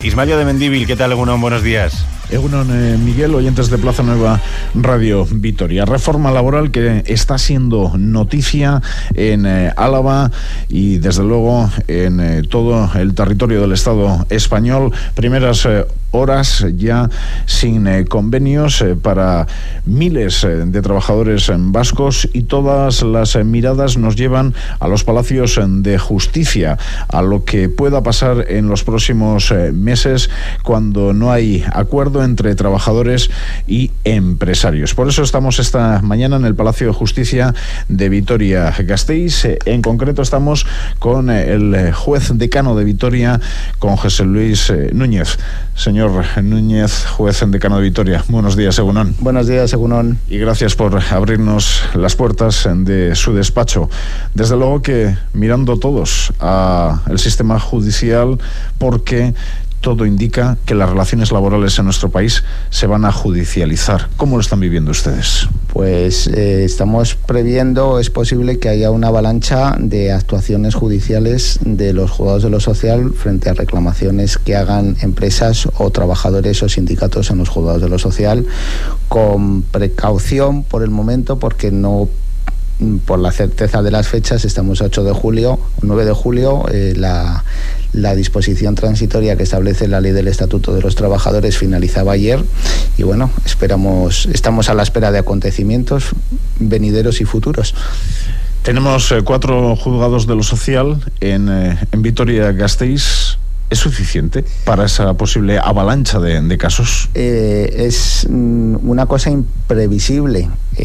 Ismael de Mendívil, ¿qué tal, Egunon? Buenos días. Egunon, Miguel, oyentes de Plaza Nueva Radio Vitoria. Reforma laboral que está siendo noticia en Álava y desde luego en todo el territorio del Estado español. Primeras horas ya sin convenios para miles de trabajadores vascos, y todas las miradas nos llevan a los palacios de justicia, a lo que pueda pasar en los próximos meses cuando no hay acuerdo entre trabajadores y empresarios. Por eso estamos esta mañana en el Palacio de Justicia de Vitoria-Gasteiz. En concreto estamos con el juez decano de Vitoria, con José Luis Núñez. Señor Núñez, juez decano de Vitoria, buenos días, Egunon. Buenos días, Egunon. Y gracias por abrirnos las puertas de su despacho. Desde luego que mirando todos al sistema judicial, porque todo indica que las relaciones laborales en nuestro país se van a judicializar. ¿Cómo lo están viviendo ustedes? Pues estamos previendo, es posible que haya una avalancha de actuaciones judiciales de los juzgados de lo social frente a reclamaciones que hagan empresas o trabajadores o sindicatos en los juzgados de lo social, con precaución por el momento, porque no, por la certeza de las fechas, estamos a 9 de julio, la disposición transitoria que establece la ley del Estatuto de los Trabajadores finalizaba ayer, y bueno, estamos a la espera de acontecimientos venideros y futuros. Tenemos 4 juzgados de lo social en Vitoria-Gasteiz. ¿Es suficiente para esa posible avalancha de casos? Es una cosa imprevisible.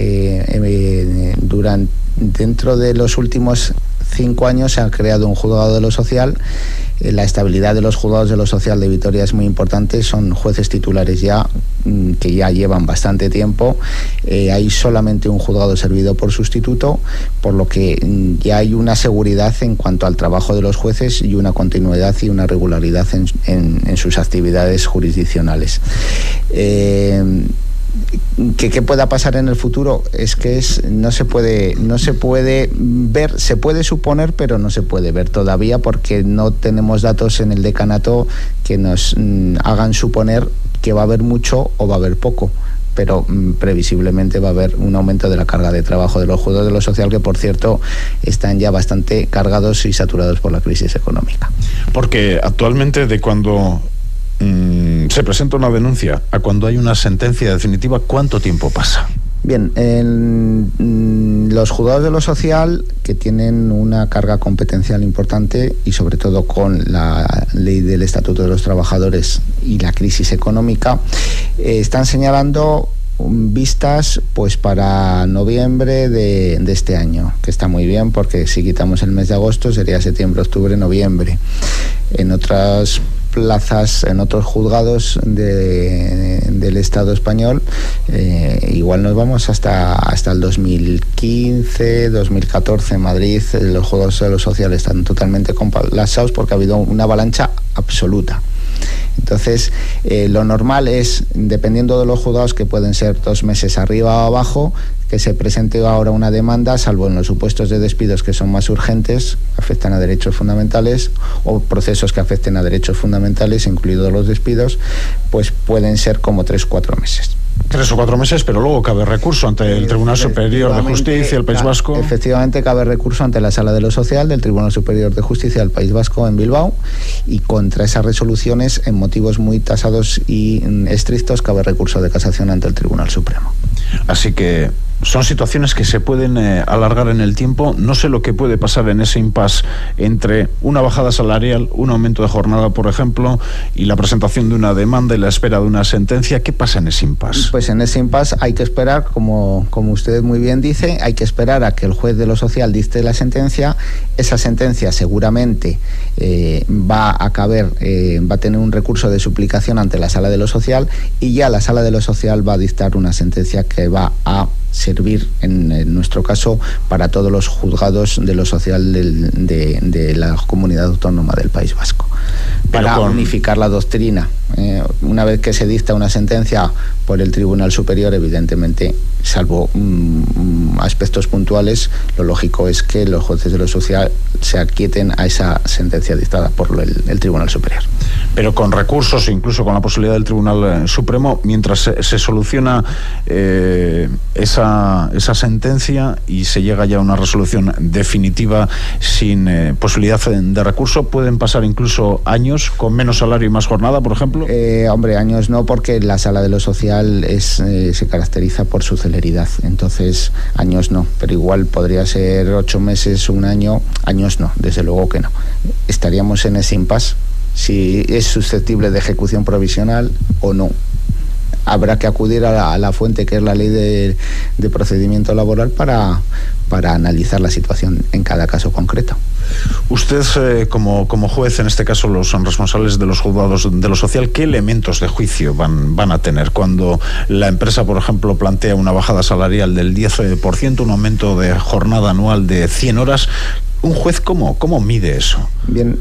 Dentro de los últimos 5 años se ha creado un juzgado de lo social. La estabilidad de los juzgados de lo social de Vitoria es muy importante. Son jueces titulares que ya llevan bastante tiempo. Hay solamente un juzgado servido por sustituto, por lo que ya hay una seguridad en cuanto al trabajo de los jueces y una continuidad y una regularidad en sus actividades jurisdiccionales. ¿Qué pueda pasar en el futuro? Es que no se puede ver, se puede suponer, pero no se puede ver todavía, porque no tenemos datos en el decanato que nos hagan suponer que va a haber mucho o va a haber poco. Pero previsiblemente va a haber un aumento de la carga de trabajo de los juzgados de lo social, que por cierto están ya bastante cargados y saturados por la crisis económica. Porque actualmente, de cuando se presenta una denuncia a cuando hay una sentencia definitiva, ¿cuánto tiempo pasa? Bien, en los juzgados de lo social, que tienen una carga competencial importante, y sobre todo con la ley del Estatuto de los Trabajadores y la crisis económica, están señalando vistas pues para noviembre de este año, que está muy bien, porque si quitamos el mes de agosto sería septiembre, octubre, noviembre. En otras plazas, en otros juzgados del Estado español, igual nos vamos hasta el 2015, 2014. En Madrid los juzgados de lo social están totalmente colapsados porque ha habido una avalancha absoluta. Entonces, lo normal es, dependiendo de los juzgados, que pueden ser 2 meses arriba o abajo, que se presente ahora una demanda, salvo en los supuestos de despidos que son más urgentes, afectan a derechos fundamentales, o procesos que afecten a derechos fundamentales, incluidos los despidos, pues pueden ser como 3 o 4 meses. 3 o 4 meses, pero luego cabe recurso ante el Tribunal Superior de Justicia del País Vasco. Efectivamente, cabe recurso ante la Sala de lo Social del Tribunal Superior de Justicia del País Vasco en Bilbao, y contra esas resoluciones, en motivos muy tasados y estrictos, cabe recurso de casación ante el Tribunal Supremo. Así que son situaciones que se pueden alargar en el tiempo. No sé lo que puede pasar en ese impasse entre una bajada salarial, un aumento de jornada, por ejemplo, y la presentación de una demanda y la espera de una sentencia. ¿Qué pasa en ese impasse? Pues en ese impasse hay que esperar, como usted muy bien dice, hay que esperar a que el juez de lo social dicte la sentencia. Esa sentencia seguramente va a tener un recurso de suplicación ante la Sala de lo Social, y ya la Sala de lo Social va a dictar una sentencia que va a servir, en nuestro caso, para todos los juzgados de lo social de la Comunidad Autónoma del País Vasco, para unificar la doctrina Una vez que se dicta una sentencia por el Tribunal Superior, evidentemente, salvo aspectos puntuales, lo lógico es que los jueces de lo social se aquieten a esa sentencia dictada por el Tribunal Superior. Pero con recursos, incluso con la posibilidad del Tribunal Supremo, mientras se soluciona esa sentencia y se llega ya a una resolución definitiva sin posibilidad de recurso, ¿pueden pasar incluso años con menos salario y más jornada, por ejemplo? Hombre, años no, porque la Sala de lo Social se caracteriza por su celeridad, entonces años no, pero igual podría ser 8 meses, un año, años no, desde luego que no. Estaríamos en ese impasse, si es susceptible de ejecución provisional o no. Habrá que acudir a la fuente, que es la ley de procedimiento laboral, para analizar la situación en cada caso concreto. Usted, como juez, en este caso los responsables de los juzgados de lo social, ¿qué elementos de juicio van a tener cuando la empresa, por ejemplo, plantea una bajada salarial del 10%, un aumento de jornada anual de 100 horas? ¿Un juez cómo mide eso? Bien,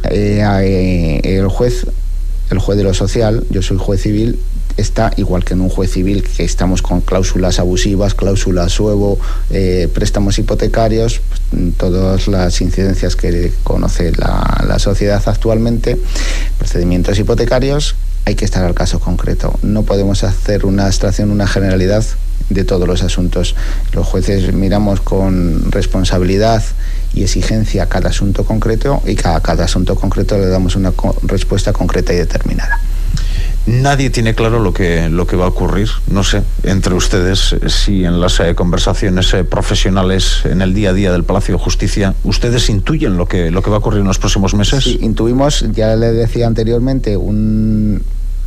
el juez de lo social, yo soy juez civil, está igual que en un juez civil, que estamos con cláusulas abusivas, cláusulas suevo, préstamos hipotecarios, todas las incidencias que conoce la sociedad actualmente, procedimientos hipotecarios. Hay que estar al caso concreto. No podemos hacer una abstracción, una generalidad de todos los asuntos. Los jueces miramos con responsabilidad y exigencia cada asunto concreto, y cada asunto concreto le damos una respuesta concreta y determinada. Nadie tiene claro lo que va a ocurrir, no sé, entre ustedes, si en las conversaciones profesionales en el día a día del Palacio de Justicia, ¿ustedes intuyen lo que va a ocurrir en los próximos meses? Sí, intuimos, ya le decía anteriormente, una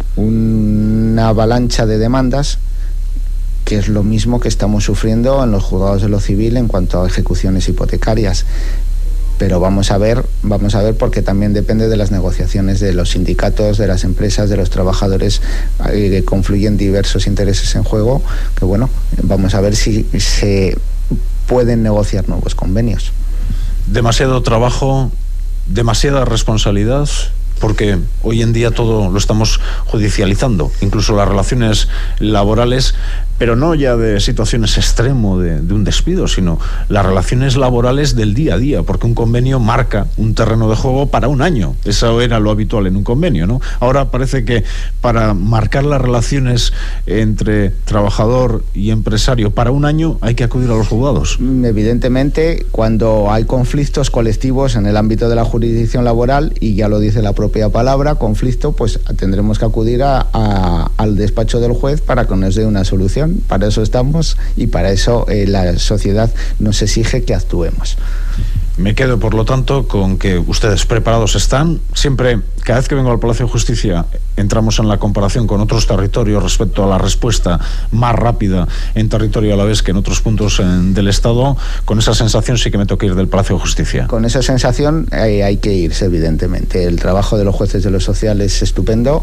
avalancha de demandas, que es lo mismo que estamos sufriendo en los juzgados de lo civil en cuanto a ejecuciones hipotecarias. Pero vamos a ver, porque también depende de las negociaciones de los sindicatos, de las empresas, de los trabajadores, confluyen diversos intereses en juego, que bueno, vamos a ver si se pueden negociar nuevos convenios. Demasiado trabajo, demasiada responsabilidad, porque hoy en día todo lo estamos judicializando, incluso las relaciones laborales, pero no ya de situaciones extremo de un despido, sino las relaciones laborales del día a día, porque un convenio marca un terreno de juego para un año. Eso era lo habitual en un convenio, ¿no? Ahora parece que para marcar las relaciones entre trabajador y empresario para un año hay que acudir a los juzgados. Evidentemente, cuando hay conflictos colectivos en el ámbito de la jurisdicción laboral, y ya lo dice la propia palabra, conflicto, pues tendremos que acudir al despacho del juez para que nos dé una solución. Para eso estamos, y para eso la sociedad nos exige que actuemos. Me quedo, por lo tanto, con que ustedes preparados están. Siempre, cada vez que vengo al Palacio de Justicia, entramos en la comparación con otros territorios respecto a la respuesta más rápida en territorio alavés que en otros puntos del Estado. Con esa sensación sí que me toca ir del Palacio de Justicia. Con esa sensación hay que irse, evidentemente. El trabajo de los jueces de lo social es estupendo.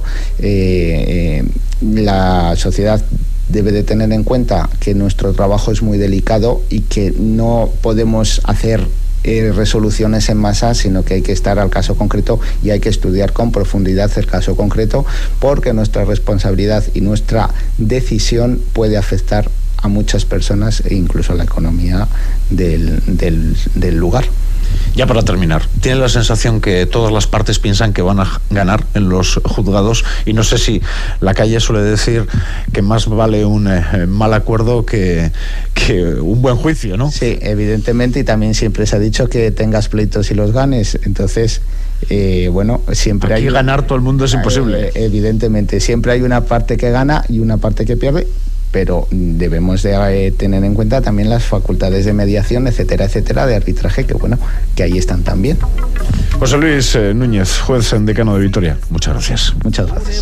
La sociedad debe de tener en cuenta que nuestro trabajo es muy delicado y que no podemos hacer resoluciones en masa, sino que hay que estar al caso concreto y hay que estudiar con profundidad el caso concreto, porque nuestra responsabilidad y nuestra decisión puede afectar a muchas personas e incluso a la economía del lugar. Ya para terminar, ¿tiene la sensación que todas las partes piensan que van a ganar en los juzgados? Y no sé si la calle suele decir que más vale un mal acuerdo que un buen juicio, ¿no? Sí, evidentemente, y también siempre se ha dicho que tengas pleitos y los ganes. Entonces, bueno, siempre aquí ganar todo el mundo es imposible. Evidentemente, siempre hay una parte que gana y una parte que pierde, pero debemos de tener en cuenta también las facultades de mediación, etcétera, etcétera, de arbitraje, que bueno, que ahí están también. José Luis Núñez, juez decano de Vitoria, muchas gracias. Muchas gracias.